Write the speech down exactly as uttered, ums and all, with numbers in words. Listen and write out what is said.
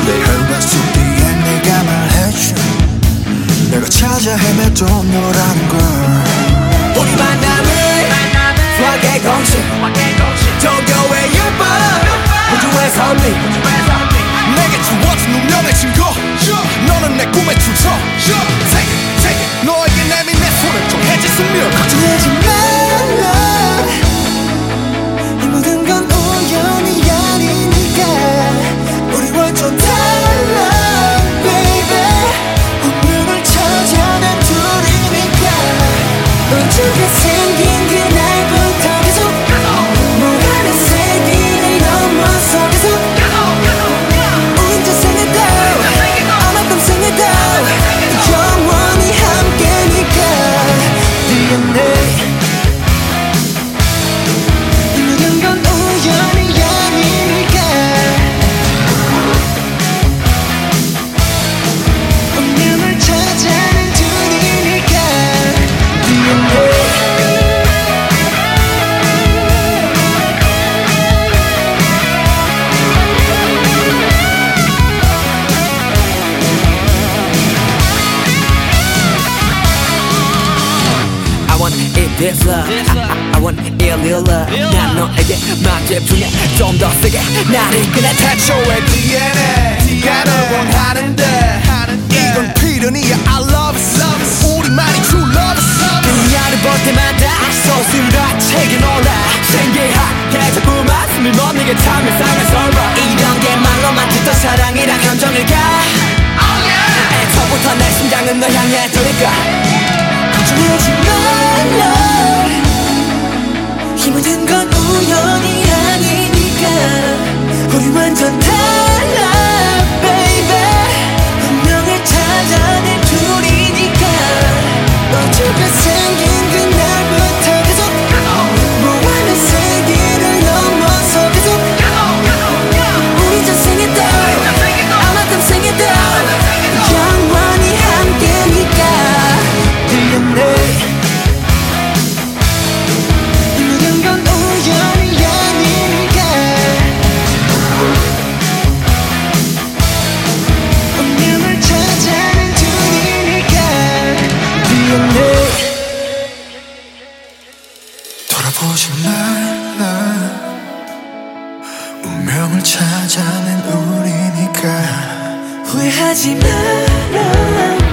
내 혈관 속 뒤에 내가 말해줘 내가 찾아 헤맸던 너라는 걸 우리 만남은 수학의 공식 종교의 율법 우주의 선미 내게 주어진 운명의 증거 너는 내 꿈의 출처 Take it, take it 너에게 내민 내 손을 정해진 숙명 걱정하지 말라 이 모든 건 우연이 아니니까 우리 완전 달라 baby 운명을 찾아낸 둘이니까 우주가 생긴 그날부터 계속 무한한 세기를 넘어서 계속 우린 자생에도 아마도 생에도 영원히 함께니까 디엔에이 이 모든 건 우연이 아니니까 운명을 찾아낸 둘이니까 디엔에이 I want it this love I, I, I want it real love 난 너에게 막 집중해 좀 더 세게 나를 이끌어 태초의 디엔에이 네가 널 원하는데 이건 필연이야 I love it 우리만이 true love it 그녀를 볼 때마다 소스라치게 놀라 신기하게 자꾸만 숨을 못 내게 참 이상한 서로 이런 게 말로만 듣던 사랑이란 감정일까 애초부터 내 심장은 널 향해 두니까 걱정하지 말라 이 모든 건 우연이 아니니까 우리 완전 달라 baby 운명을 찾아낸 둘이니까 우주가 생긴 그날부터 계속 무한한 세기를 넘어서 계속 우리 전생에도 아마도 생에도 영원히 함께니까 디엔에이 이 모든 건 우연이 아니니까 운명을 찾아낸 둘이니까 디엔에이 돌아보지 말라 운명을 찾아낸 우리니까 후회하지 마라